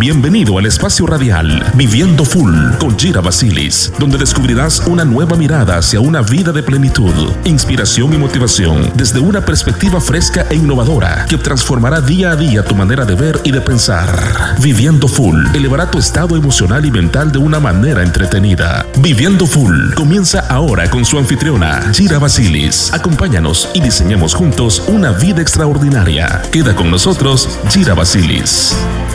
Bienvenido al espacio radial Viviendo Full con Gira Basilis, donde descubrirás una nueva mirada hacia una vida de plenitud, inspiración y motivación desde una perspectiva fresca e innovadora que transformará día a día tu manera de ver y de pensar. Viviendo Full elevará tu estado emocional y mental de una manera entretenida. Viviendo Full comienza ahora con su anfitriona Gira Basilis. Acompáñanos y diseñemos juntos una vida extraordinaria. Queda con nosotros Gira Basilis.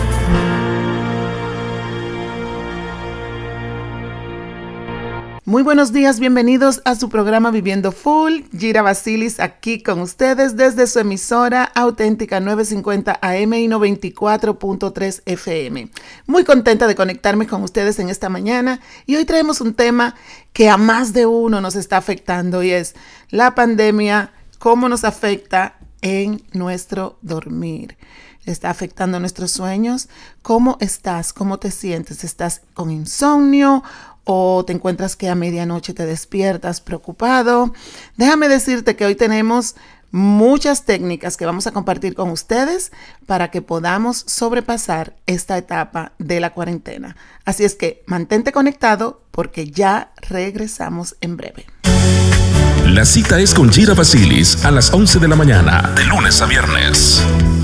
Muy buenos días, bienvenidos a su programa Viviendo Full. Gira Basilis aquí con ustedes desde su emisora auténtica 950 AM y 94.3 FM. Muy contenta de conectarme con ustedes en esta mañana y hoy traemos un tema que a más de uno nos está afectando y es la pandemia, cómo nos afecta en nuestro dormir. ¿Está afectando nuestros sueños? ¿Cómo estás? ¿Cómo te sientes? ¿Estás con insomnio? ¿O te encuentras que a medianoche te despiertas preocupado? Déjame decirte que hoy tenemos muchas técnicas que vamos a compartir con ustedes para que podamos sobrepasar esta etapa de la cuarentena. Así es que mantente conectado porque ya regresamos en breve. La cita es con Gira Basilis a las 11 de la mañana, de lunes a viernes.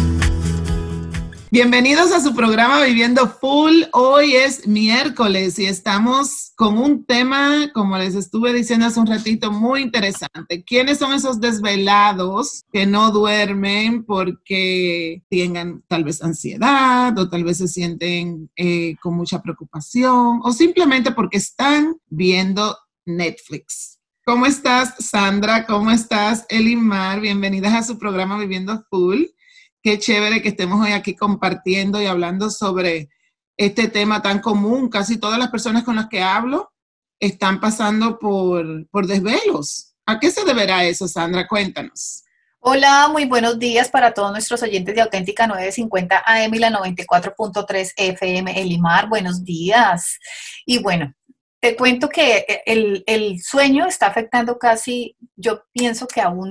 Bienvenidos a su programa Viviendo Full. Hoy es miércoles y estamos con un tema, como les estuve diciendo hace un ratito, muy interesante. ¿Quiénes son esos desvelados que no duermen porque tengan tal vez ansiedad o tal vez se sienten con mucha preocupación o simplemente porque están viendo Netflix? ¿Cómo estás, Sandra? ¿Cómo estás, Elimar? Bienvenidas a su programa Viviendo Full. Qué chévere que estemos hoy aquí compartiendo y hablando sobre este tema tan común. Casi todas las personas con las que hablo están pasando por desvelos. ¿A qué se deberá eso, Sandra? Cuéntanos. Hola, muy buenos días para todos nuestros oyentes de Auténtica 950 AM y la 94.3 FM Elimar. Buenos días. Y bueno, te cuento que el sueño está afectando casi, yo pienso que a un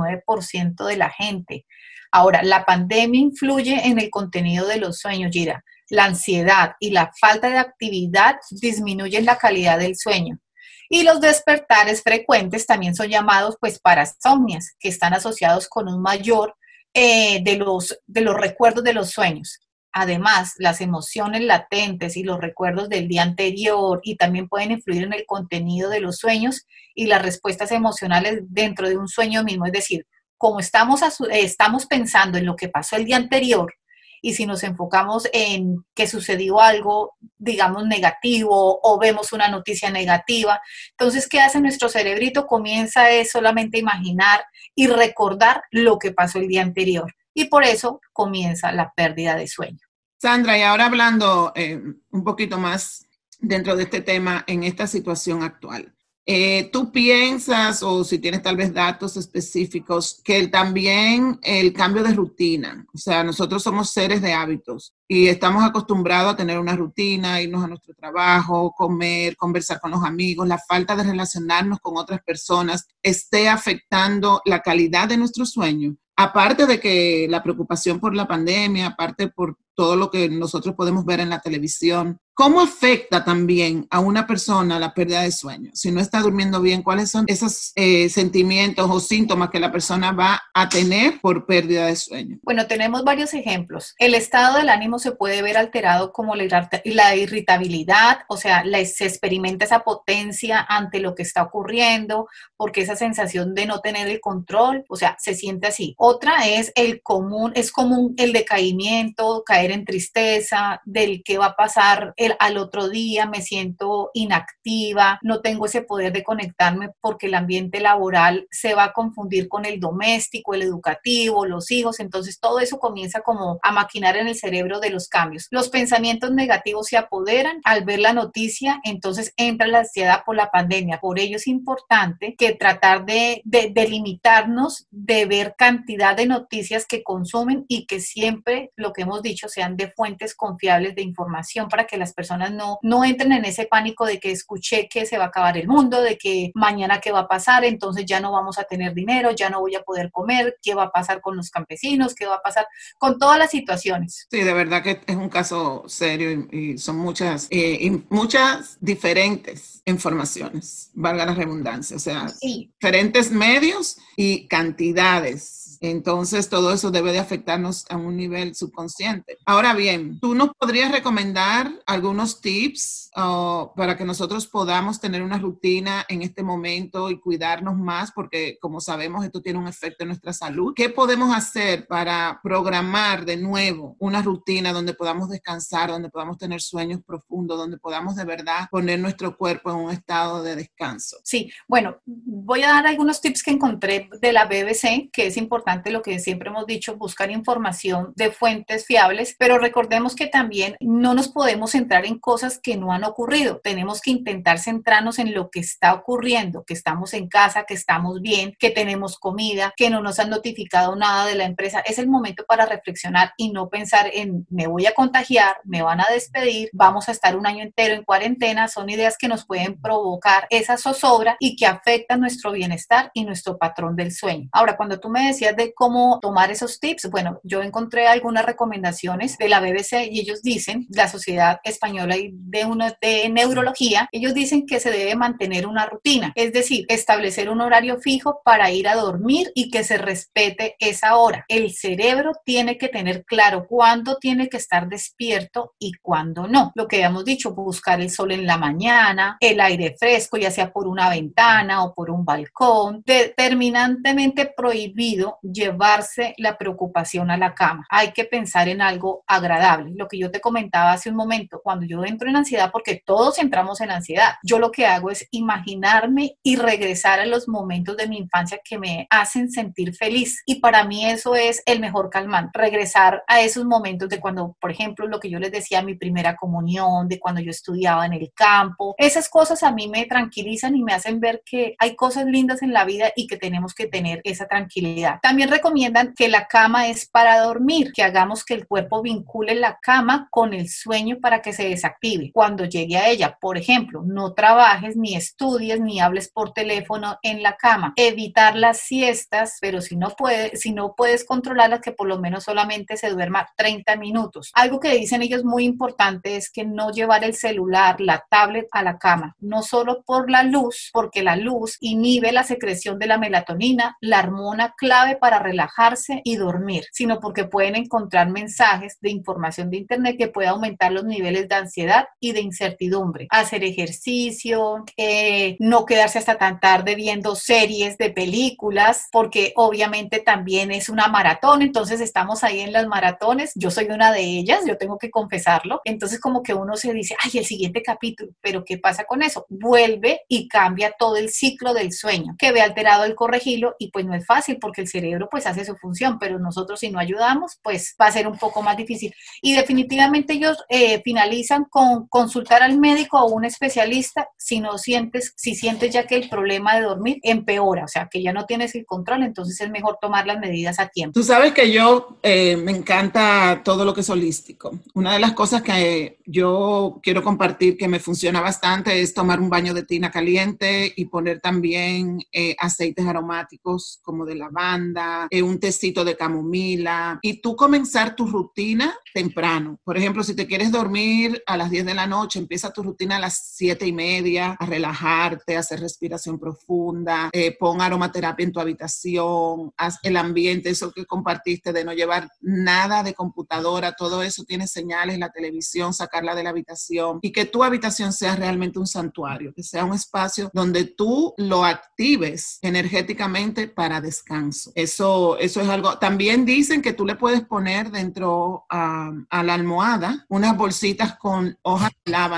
99% de la gente. Ahora, la pandemia influye en el contenido de los sueños, Gira. La ansiedad y la falta de actividad disminuyen la calidad del sueño. Y los despertares frecuentes también son llamados parasomnias, que están asociados con un mayor de los recuerdos de los sueños. Además, las emociones latentes y los recuerdos del día anterior y también pueden influir en el contenido de los sueños y las respuestas emocionales dentro de un sueño mismo. Es decir, como estamos pensando en lo que pasó el día anterior y si nos enfocamos en que sucedió algo, digamos, negativo o vemos una noticia negativa, entonces, ¿qué hace nuestro cerebrito? Comienza solamente a imaginar y recordar lo que pasó el día anterior y por eso comienza la pérdida de sueño. Sandra, y ahora hablando un poquito más dentro de este tema en esta situación actual. ¿Tú piensas, o si tienes tal vez datos específicos, que también el cambio de rutina, o sea, nosotros somos seres de hábitos y estamos acostumbrados a tener una rutina, irnos a nuestro trabajo, comer, conversar con los amigos, la falta de relacionarnos con otras personas esté afectando la calidad de nuestro sueño? Aparte de que la preocupación por la pandemia, aparte por todo lo que nosotros podemos ver en la televisión, ¿cómo afecta también a una persona la pérdida de sueño? Si no está durmiendo bien, ¿cuáles son esos sentimientos o síntomas que la persona va a tener por pérdida de sueño? Bueno, tenemos varios ejemplos. El estado del ánimo se puede ver alterado como la irritabilidad, o sea, se experimenta esa potencia ante lo que está ocurriendo, porque esa sensación de no tener el control, o sea, se siente así. Otra es común el decaimiento, caer en tristeza, del qué va a pasar al otro día, me siento inactiva, no tengo ese poder de conectarme porque el ambiente laboral se va a confundir con el doméstico, el educativo, los hijos, entonces todo eso comienza como a maquinar en el cerebro de los cambios. Los pensamientos negativos se apoderan al ver la noticia, entonces entra la ansiedad por la pandemia. Por ello es importante que tratar de limitarnos, de ver cantidad de noticias que consumen y que siempre, lo que hemos dicho, sean de fuentes confiables de información para que las personas no entren en ese pánico de que escuché que se va a acabar el mundo, de que mañana qué va a pasar, entonces ya no vamos a tener dinero, ya no voy a poder comer, qué va a pasar con los campesinos, qué va a pasar con todas las situaciones. Sí, de verdad que es un caso serio y son muchas diferentes informaciones, valga la redundancia, o sea, Sí. diferentes medios y cantidades. Entonces, todo eso debe de afectarnos a un nivel subconsciente. Ahora bien, ¿tú nos podrías recomendar algunos tips para que nosotros podamos tener una rutina en este momento y cuidarnos más? Porque, como sabemos, esto tiene un efecto en nuestra salud. ¿Qué podemos hacer para programar de nuevo una rutina donde podamos descansar, donde podamos tener sueños profundos, donde podamos de verdad poner nuestro cuerpo en un estado de descanso? Sí, bueno, voy a dar algunos tips que encontré de la BBC, que es importante lo que siempre hemos dicho, buscar información de fuentes fiables, pero recordemos que también no nos podemos centrar en cosas que no han ocurrido. Tenemos que intentar centrarnos en lo que está ocurriendo, que estamos en casa, que estamos bien, que tenemos comida, que no nos han notificado nada de la empresa. Es el momento para reflexionar y no pensar en me voy a contagiar, me van a despedir, vamos a estar un año entero en cuarentena. Son ideas que nos pueden provocar esa zozobra y que afectan nuestro bienestar y nuestro patrón del sueño. Ahora, cuando tú me decías de cómo tomar esos tips, bueno, yo encontré algunas recomendaciones de la BBC y ellos dicen, la Sociedad Española de Neurología, ellos dicen que se debe mantener una rutina, es decir, establecer un horario fijo para ir a dormir y que se respete esa hora. El cerebro tiene que tener claro cuándo tiene que estar despierto y cuándo no. Lo que habíamos dicho, buscar el sol en la mañana, el aire fresco, ya sea por una ventana o por un balcón. Determinantemente prohibido llevarse la preocupación a la cama. Hay que pensar en algo agradable. Lo que yo te comentaba hace un momento, cuando yo entro en ansiedad, porque todos entramos en ansiedad, yo lo que hago es imaginarme y regresar a los momentos de mi infancia que me hacen sentir feliz. Y para mí eso es el mejor calmante. Regresar a esos momentos de cuando, por ejemplo, lo que yo les decía, mi primera comunión, de cuando yo estudiaba en el campo. Esas cosas a mí me tranquilizan y me hacen ver que hay cosas lindas en la vida y que tenemos que tener esa tranquilidad. También recomiendan que la cama es para dormir, que hagamos que el cuerpo vincule la cama con el sueño para que se desactive cuando llegue a ella. Por ejemplo, no trabajes, ni estudies, ni hables por teléfono en la cama. Evitar las siestas, pero si no puedes controlarlas, que por lo menos solamente se duerma 30 minutos. Algo que dicen ellos muy importante es que no llevar el celular, la tablet a la cama, no solo por la luz, porque la luz inhibe la secreción de la melatonina, la hormona clave para relajarse y dormir, sino porque pueden encontrar mensajes de información de internet que puede aumentar los niveles de ansiedad y de incertidumbre. Hacer ejercicio, no quedarse hasta tan tarde viendo series de películas, porque obviamente también es una maratón, entonces estamos ahí en las maratones. Yo soy una de ellas, yo tengo que confesarlo. Entonces como que uno se dice, ay, el siguiente capítulo, pero ¿qué pasa con eso? Vuelve y cambia todo el ciclo del sueño, que ve alterado el corregirlo, y pues no es fácil porque el cerebro pues hace su función, pero nosotros si no ayudamos pues va a ser un poco más difícil. Y definitivamente ellos finalizan con consultar al médico o un especialista si sientes ya que el problema de dormir empeora, o sea que ya no tienes el control, entonces es mejor tomar las medidas a tiempo. Tú sabes que yo me encanta todo lo que es holístico. Una de las cosas que yo quiero compartir que me funciona bastante es tomar un baño de tina caliente y poner también aceites aromáticos como de lavanda, un tecito de camomila, y tú comenzar tu rutina temprano. Por ejemplo, si te quieres dormir a las 10 de la noche, empieza tu rutina a las 7:30, a relajarte, a hacer respiración profunda, pon aromaterapia en tu habitación, haz el ambiente, eso que compartiste de no llevar nada de computadora, todo eso tiene señales, la televisión, sacarla de la habitación, y que tu habitación sea realmente un santuario, que sea un espacio donde tú lo actives energéticamente para descanso. Eso es algo. También dicen que tú le puedes poner dentro a la almohada unas bolsitas con hojas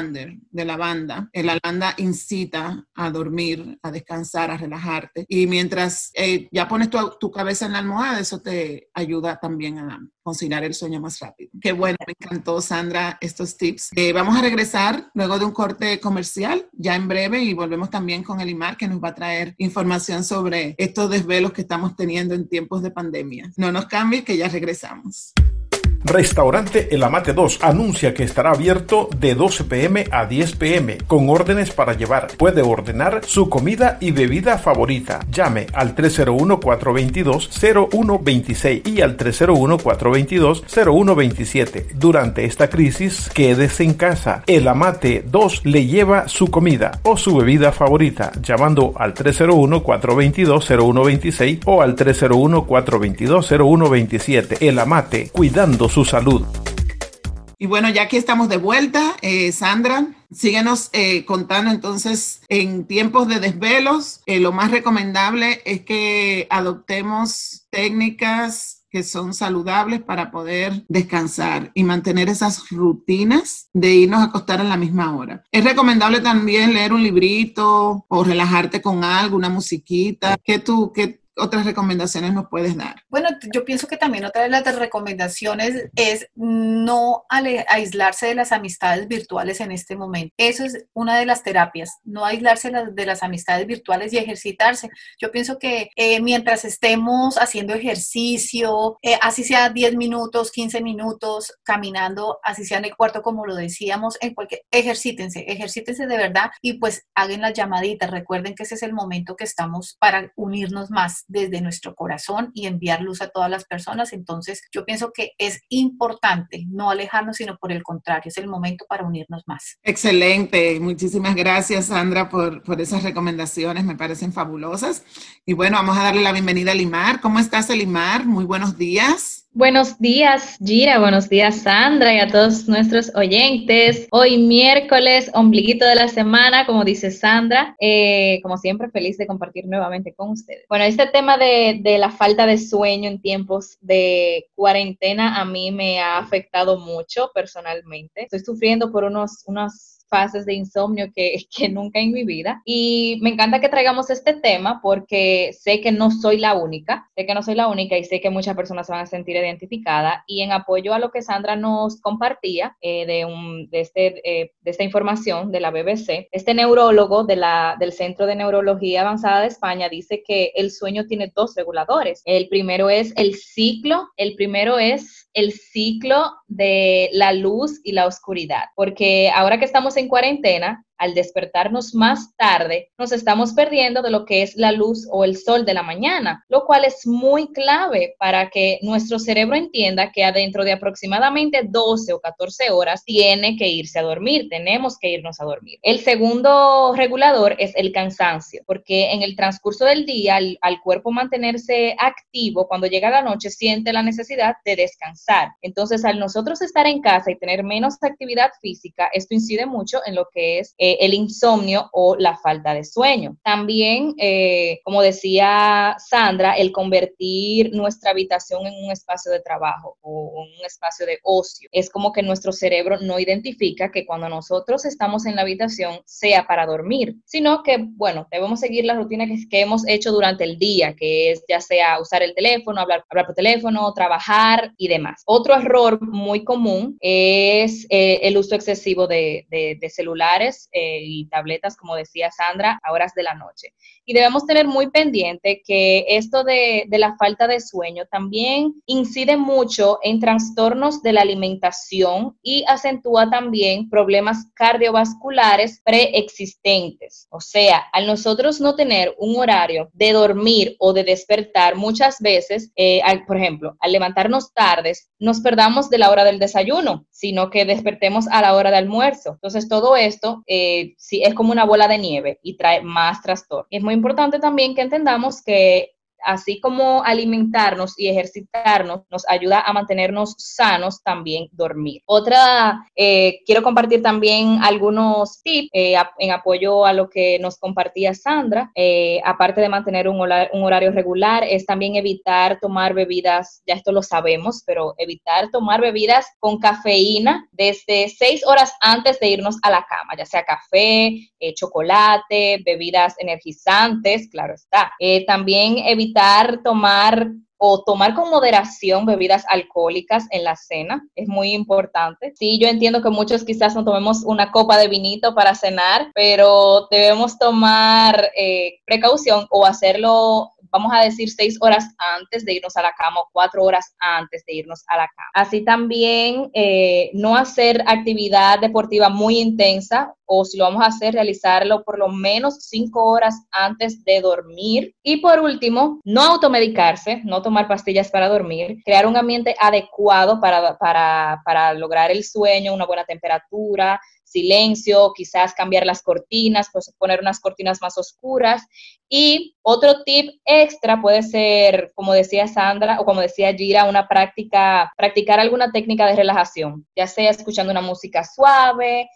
de lavanda. La lavanda incita a dormir, a descansar, a relajarte, y mientras ya pones tu cabeza en la almohada, eso te ayuda también a conciliar el sueño más rápido. Qué bueno, me encantó, Sandra, estos tips. Vamos a regresar luego de un corte comercial ya en breve, y volvemos también con Elimar, que nos va a traer información sobre estos desvelos que estamos teniendo en tiempos de pandemia. No nos cambies, que ya regresamos. Restaurante El Amate 2 anuncia que estará abierto de 12 p.m. a 10 p.m. con órdenes para llevar. Puede ordenar su comida y bebida favorita. Llame al 301-422-0126 y al 301-422-0127. Durante esta crisis, quédese en casa. El Amate 2 le lleva su comida o su bebida favorita llamando al 301-422-0126 o al 301-422-0127. El Amate, cuidando su salud. Y bueno, ya que estamos de vuelta, Sandra, síguenos contando entonces, en tiempos de desvelos, lo más recomendable es que adoptemos técnicas que son saludables para poder descansar y mantener esas rutinas de irnos a acostar a la misma hora. Es recomendable también leer un librito o relajarte con algo, una musiquita. ¿Qué otras recomendaciones nos puedes dar? Bueno, yo pienso que también otra de las recomendaciones es no aislarse de las amistades virtuales en este momento. Eso es una de las terapias, no aislarse de las amistades virtuales y ejercitarse. Yo pienso que mientras estemos haciendo ejercicio, así sea 10 minutos, 15 minutos, caminando, así sea en el cuarto como lo decíamos, ejercítense de verdad y pues hagan las llamaditas. Recuerden que ese es el momento que estamos para unirnos más desde nuestro corazón y enviar luz a todas las personas. Entonces yo pienso que es importante no alejarnos, sino por el contrario, es el momento para unirnos más. Excelente, muchísimas gracias, Sandra, por esas recomendaciones, me parecen fabulosas. Y bueno, vamos a darle la bienvenida a Elimar. ¿Cómo estás, Elimar? Muy buenos días. Buenos días, Gira, buenos días, Sandra, y a todos nuestros oyentes. Hoy miércoles, ombliguito de la semana, como dice Sandra, como siempre feliz de compartir nuevamente con ustedes. Bueno, este tema de la falta de sueño en tiempos de cuarentena a mí me ha afectado mucho personalmente. Estoy sufriendo por unos fases de insomnio que nunca en mi vida. Y me encanta que traigamos este tema porque sé que no soy la única y sé que muchas personas se van a sentir identificadas. Y en apoyo a lo que Sandra nos compartía de esta información de la BBC, este neurólogo del Centro de Neurología Avanzada de España dice que el sueño tiene dos reguladores. El primero es el ciclo de la luz y la oscuridad, porque ahora que estamos en cuarentena, al despertarnos más tarde, nos estamos perdiendo de lo que es la luz o el sol de la mañana, lo cual es muy clave para que nuestro cerebro entienda que adentro de aproximadamente 12 o 14 horas tiene que irse a dormir, tenemos que irnos a dormir. El segundo regulador es el cansancio, porque en el transcurso del día, al cuerpo mantenerse activo, cuando llega la noche siente la necesidad de descansar. Entonces, al nosotros estar en casa y tener menos actividad física, esto incide mucho en lo que es el insomnio o la falta de sueño. También, como decía Sandra, el convertir nuestra habitación en un espacio de trabajo o un espacio de ocio. Es como que nuestro cerebro no identifica que cuando nosotros estamos en la habitación sea para dormir, sino que, bueno, debemos seguir la rutina que hemos hecho durante el día, que es ya sea usar el teléfono, hablar por teléfono, trabajar y demás. Otro error muy común es el uso excesivo de celulares y tabletas, como decía Sandra, a horas de la noche. Y debemos tener muy pendiente que esto de la falta de sueño también incide mucho en trastornos de la alimentación y acentúa también problemas cardiovasculares preexistentes. O sea, al nosotros no tener un horario de dormir o de despertar, muchas veces, por ejemplo, al levantarnos tardes, nos perdamos de la hora del desayuno, sino que despertemos a la hora de almuerzo. Entonces, todo esto sí, es como una bola de nieve y trae más trastorno. Es muy importante también que entendamos que así como alimentarnos y ejercitarnos nos ayuda a mantenernos sanos, también dormir. Quiero compartir también algunos tips en apoyo a lo que nos compartía Sandra. Aparte de mantener un horario regular, es también evitar tomar bebidas, ya esto lo sabemos, pero evitar tomar bebidas con cafeína desde 6 horas antes de irnos a la cama, ya sea café, chocolate, bebidas energizantes, claro está. También evitar tomar con moderación bebidas alcohólicas en la cena, es muy importante. Sí, yo entiendo que muchos quizás no tomemos una copa de vinito para cenar, pero debemos tomar precaución o hacerlo vamos a decir 6 horas antes de irnos a la cama o 4 horas antes de irnos a la cama. Así también no hacer actividad deportiva muy intensa, o si lo vamos a hacer, realizarlo por lo menos 5 horas antes de dormir. Y por último, no automedicarse, no tomar pastillas para dormir, crear un ambiente adecuado para lograr el sueño, una buena temperatura, silencio, quizás cambiar las cortinas, pues poner unas cortinas más oscuras. Y otro tip extra puede ser, como decía Sandra o como decía Gira, practicar alguna técnica de relajación, ya sea escuchando una música suave,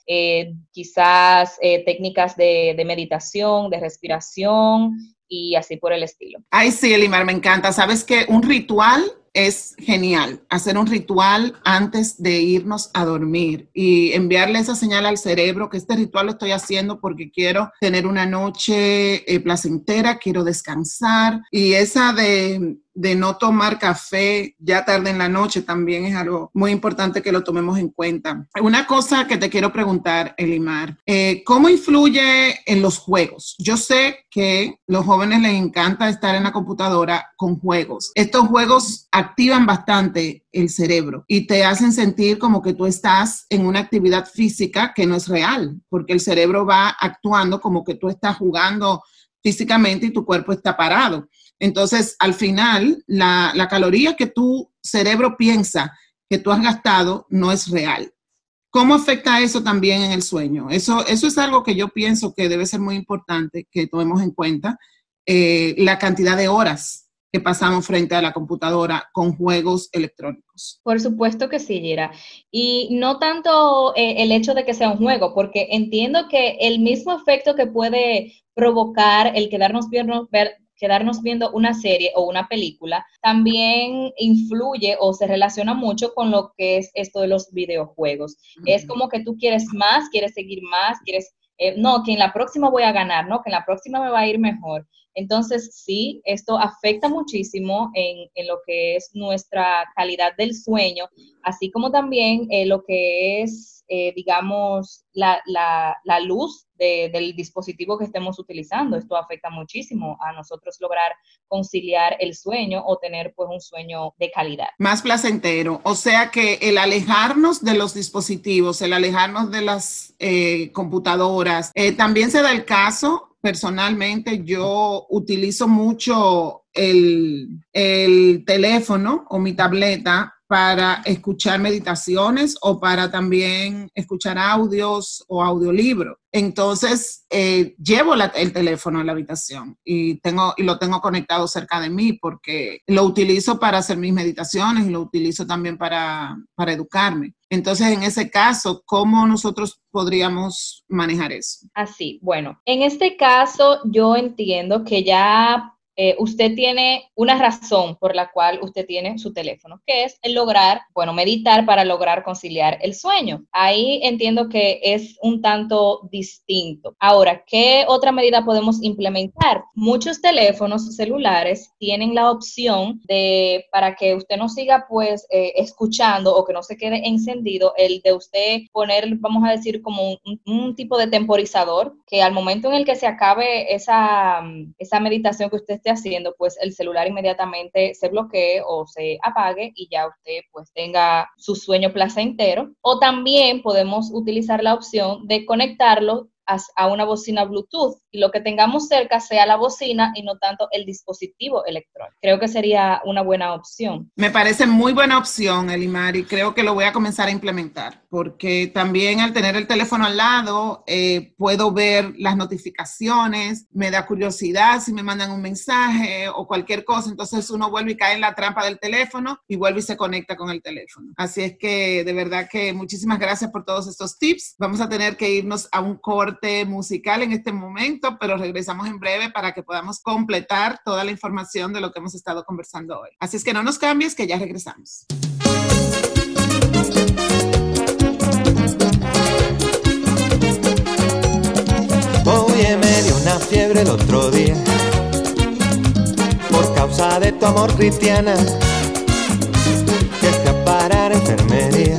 quizás técnicas de meditación, de respiración y así por el estilo. Ay, sí, Elimar, me encanta. ¿Sabes qué? Un ritual es genial, hacer un ritual antes de irnos a dormir y enviarle esa señal al cerebro que este ritual lo estoy haciendo porque quiero tener una noche placentera, quiero descansar, y esa de no tomar café ya tarde en la noche también es algo muy importante que lo tomemos en cuenta. Una cosa que te quiero preguntar, Elimar, ¿cómo influye en los juegos? Yo sé que los jóvenes les encanta estar en la computadora con juegos. Estos juegos activan bastante el cerebro y te hacen sentir como que tú estás en una actividad física que no es real, porque el cerebro va actuando como que tú estás jugando físicamente y tu cuerpo está parado. Entonces, al final, la caloría que tu cerebro piensa que tú has gastado no es real. ¿Cómo afecta eso también en el sueño? Eso es algo que yo pienso que debe ser muy importante que tomemos en cuenta, la cantidad de horas que pasamos frente a la computadora con juegos electrónicos. Por supuesto que sí, Gira. Y no tanto el hecho de que sea un juego, porque entiendo que el mismo efecto que puede provocar el quedarnos viendo una serie o una película, también influye o se relaciona mucho con lo que es esto de los videojuegos. Uh-huh. Es como que tú quieres más, quieres seguir más, no, que en la próxima voy a ganar, no, que en la próxima me va a ir mejor. Entonces, sí, esto afecta muchísimo en lo que es nuestra calidad del sueño, así como también lo que es, digamos, la luz del dispositivo que estemos utilizando. Esto afecta muchísimo a nosotros lograr conciliar el sueño o tener pues un sueño de calidad. Más placentero. O sea que el alejarnos de los dispositivos, el alejarnos de las computadoras, también se da el caso. Personalmente, yo utilizo mucho el teléfono o mi tableta para escuchar meditaciones o para también escuchar audios o audiolibros. Entonces, llevo el teléfono a la habitación y lo tengo conectado cerca de mí porque lo utilizo para hacer mis meditaciones y lo utilizo también para educarme. Entonces, en ese caso, ¿cómo nosotros podríamos manejar eso? Así, bueno, en este caso yo entiendo que ya usted tiene una razón por la cual usted tiene su teléfono, que es el meditar para lograr conciliar el sueño. Ahí entiendo que es un tanto distinto. Ahora, ¿qué otra medida podemos implementar? Muchos teléfonos celulares tienen la opción para que usted no siga pues escuchando o que no se quede encendido, el de usted poner, vamos a decir, como un tipo de temporizador, que al momento en el que se acabe esa meditación que usted esté haciendo, pues el celular inmediatamente se bloquee o se apague y ya usted pues tenga su sueño placentero. O también podemos utilizar la opción de conectarlo a una bocina Bluetooth y lo que tengamos cerca sea la bocina y no tanto el dispositivo electrónico. Creo que sería una buena opción. Me parece muy buena opción, Elimar, y creo que lo voy a comenzar a implementar porque también al tener el teléfono al lado puedo ver las notificaciones, me da curiosidad si me mandan un mensaje o cualquier cosa, entonces uno vuelve y cae en la trampa del teléfono y vuelve y se conecta con el teléfono. Así es que de verdad que muchísimas gracias por todos estos tips. Vamos a tener que irnos a un corte musical en este momento, pero regresamos en breve para que podamos completar toda la información de lo que hemos estado conversando hoy. Así es que no nos cambies, que ya regresamos. Oye, me dio una fiebre el otro día por causa de tu amor, Cristiana, que fui a parar a enfermería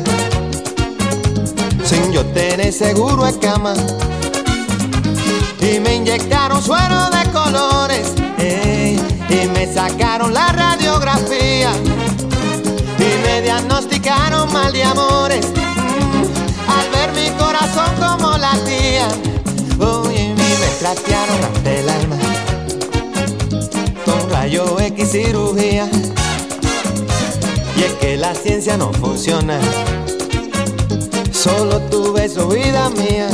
sin yo tener seguro de cama. Y me inyectaron suero de colores, y me sacaron la radiografía y me diagnosticaron mal de amores. Al ver mi corazón como latía, oye, me trastearon hasta el alma con rayo X cirugía. Y es que la ciencia no funciona, solo tu beso, vida mía.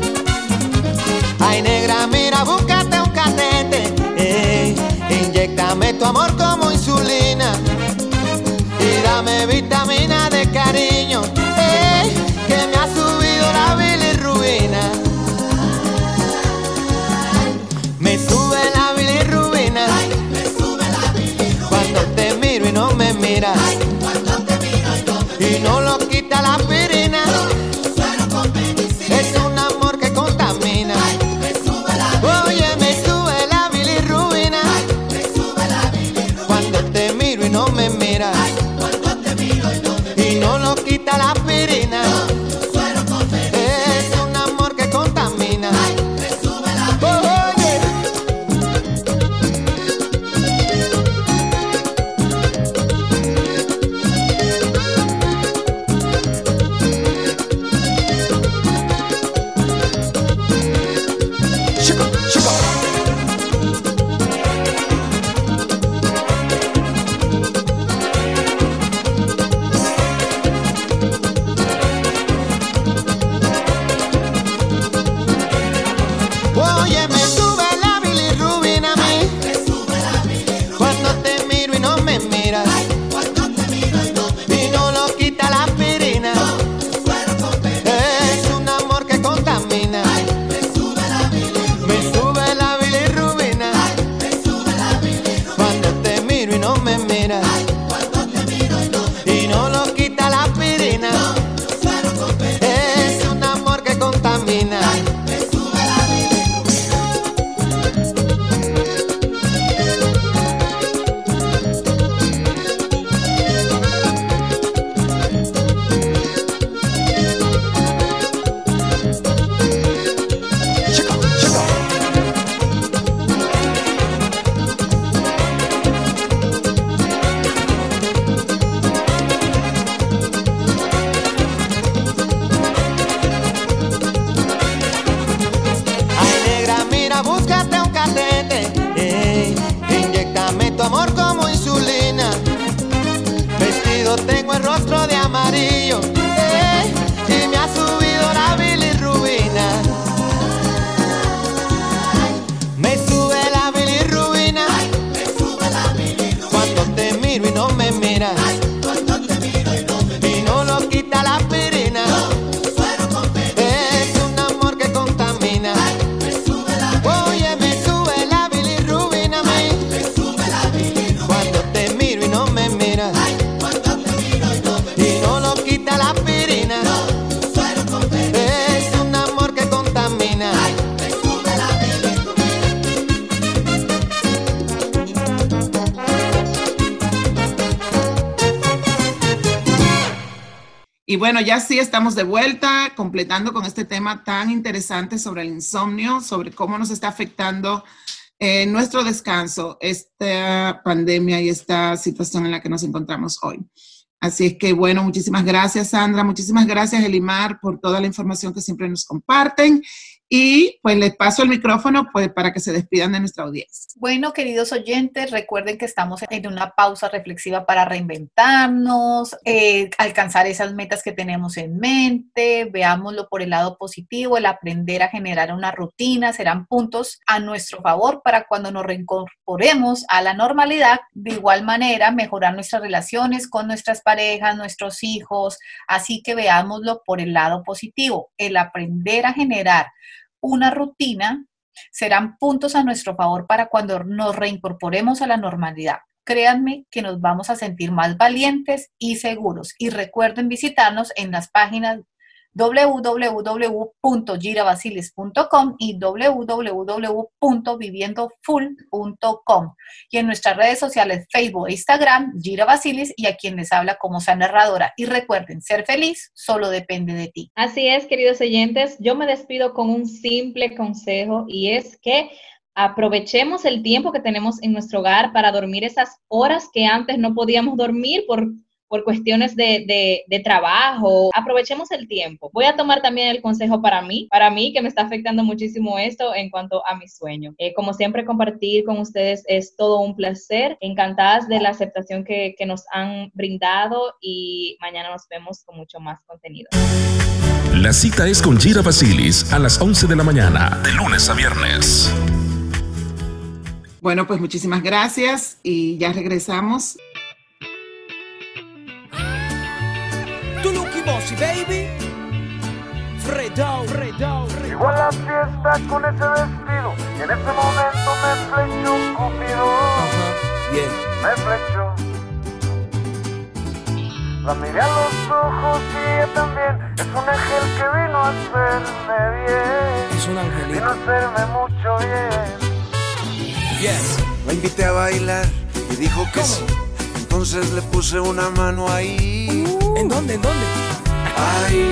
Ay, negra, mira, búscate un catete, inyéctame tu amor como insulina y dame vitamina de cariño, que me ha subido la bilirrubina. Me sube la bilirrubina cuando te miro y no me miras, y no lo quita la aspirina. Es un amor que contamina. Oye, me sube la bilirrubina cuando te miro y no me miras, y no lo quita la aspirina. Es un amor que contamina. Oye. Chico, chico. Oye, me sube la bilirrubina a mí cuando te miro y no me miras, y no lo quita la aspirina. Es un amor que contamina. Me sube la bilirrubina cuando te miro y no me miras, y no lo quita la aspirina. Es un amor que contamina. Chico, chico. Ay, negra, mira, búscate un catete, inyéctame tu amor como insulina. Vestido tengo el rostro de amarillo, y me ha subido la bilirrubina. Me sube la bilirrubina cuando te miro y no me miras, y no lo quita la aspirina. Es un amor que contamina. Oye, me sube la bilirrubina a mí cuando te miro y no me miras, y no lo quita la aspirina. Es un amor que contamina. Y bueno, ya sí estamos de vuelta, completando con este tema tan interesante sobre el insomnio, sobre cómo nos está afectando nuestro descanso, esta pandemia y esta situación en la que nos encontramos hoy. Así es que, bueno, muchísimas gracias, Sandra, muchísimas gracias, Elimar, por toda la información que siempre nos comparten. Y pues les paso el micrófono pues, para que se despidan de nuestra audiencia. Bueno, queridos oyentes, recuerden que estamos en una pausa reflexiva para reinventarnos, alcanzar esas metas que tenemos en mente, veámoslo por el lado positivo, el aprender a generar una rutina serán puntos a nuestro favor para cuando nos reincorporemos a la normalidad, de igual manera mejorar nuestras relaciones con nuestras parejas, nuestros hijos, así que veámoslo por el lado positivo, el aprender a generar una rutina serán puntos a nuestro favor para cuando nos reincorporemos a la normalidad. Créanme que nos vamos a sentir más valientes y seguros. Y recuerden visitarnos en las páginas www.girabasilis.com y www.viviendofull.com y en nuestras redes sociales Facebook e Instagram, Gira Basilis, y a quien les habla como Sa Narradora. Y recuerden, ser feliz solo depende de ti. Así es, queridos oyentes, yo me despido con un simple consejo y es que aprovechemos el tiempo que tenemos en nuestro hogar para dormir esas horas que antes no podíamos dormir por cuestiones de trabajo. Aprovechemos el tiempo. Voy a tomar también el consejo para mí que me está afectando muchísimo esto en cuanto a mi sueño. Como siempre, compartir con ustedes es todo un placer. Encantadas de la aceptación que nos han brindado y mañana nos vemos con mucho más contenido. La cita es con Gira Basilis a las 11 de la mañana, de lunes a viernes. Bueno, pues muchísimas gracias y ya regresamos. Bossy baby, Fredo. Llegó a la fiesta con ese vestido y en ese momento me flechó Cupido. Me flechó. La miré a los ojos y ella también. Es un ángel que vino a hacerme bien. Es un angelito. Vino a hacerme mucho bien. La invité a bailar y dijo que sí. Entonces le puse una mano ahí. ¿En dónde? Ay.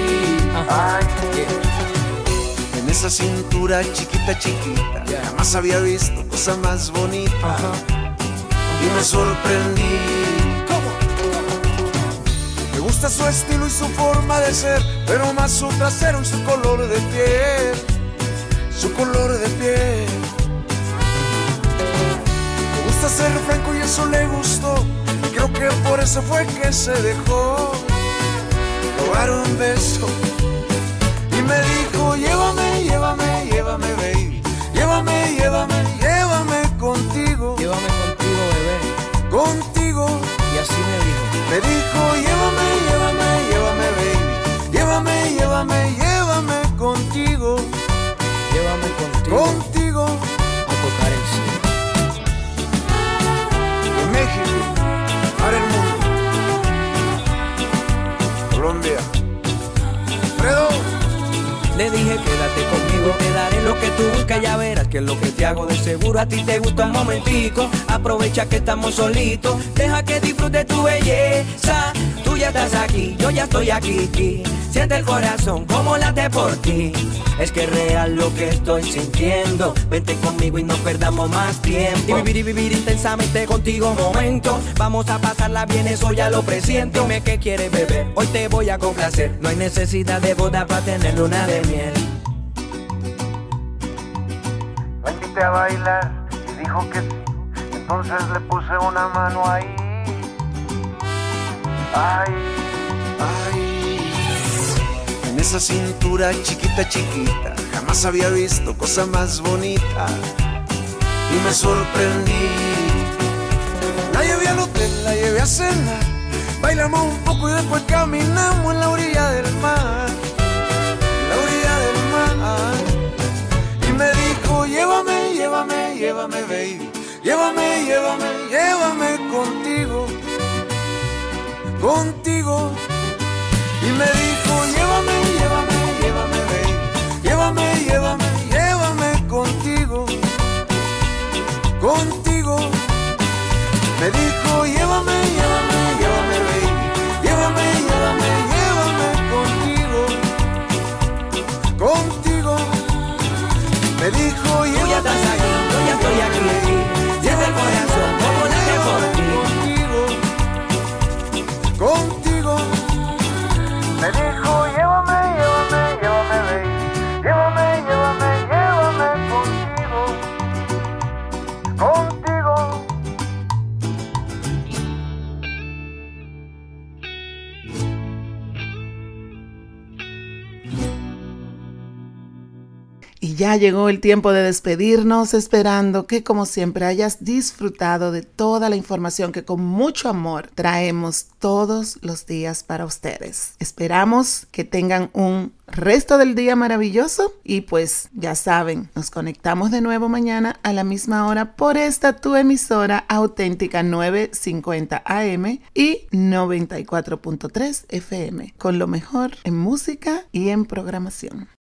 En esa cintura chiquita, jamás había visto cosa más bonita. Y me sorprendí. Me gusta su estilo y su forma de ser, pero más su trasero y su color de piel. Me gusta ser franco y eso le gustó. Y creo que por eso fue que se dejó robar un beso. Y me dijo, llévame, baby. Llévame contigo. Llévame contigo, bebé. Contigo. Y así me dijo. Me dijo, llévame, baby. Llévame contigo. Llévame Contigo. a tocar el cielo. De México para el mundo. Colombia. Fredo. Le dije quédate conmigo, te daré lo que tú buscas, ya verás que es lo que te hago, de seguro a ti te gusta un momentico. Aprovecha que estamos solitos, deja que disfrute tu belleza. Tú ya estás aquí, yo ya estoy aquí. Siente el corazón como late por ti. Es que es real lo que estoy sintiendo. Vente conmigo y no perdamos más tiempo. Y vivir intensamente contigo un momento. Vamos a pasarla bien, eso ya lo presiento. Dime qué quieres beber, hoy te voy a complacer. No hay necesidad de boda para tener luna de miel. La invité a bailar y dijo que sí. Entonces le puse una mano ahí. Ay. En esa cintura chiquita, jamás había visto cosa más bonita. Y me sorprendí. La llevé al hotel, la llevé a cenar. Bailamos un poco y después caminamos en la orilla del mar. Y me dijo, llévame, baby. Llévame contigo. Y me dijo, llévame, baby. Llévame contigo. Me dijo, llévame, baby. Llévame contigo. Me dijo, tú ya estás aquí, yo ya estoy aquí. Siente el corazón como late por ti. Contigo. Me dijo, llévame, baby. Llévame contigo. Y ya llegó el tiempo de despedirnos, esperando que como siempre hayas disfrutado de toda la información que con mucho amor traemos todos los días para ustedes. Esperamos que tengan un resto del día maravilloso y pues ya saben, nos conectamos de nuevo mañana a la misma hora por esta tu emisora auténtica 950 AM y 94.3 FM con lo mejor en música y en programación.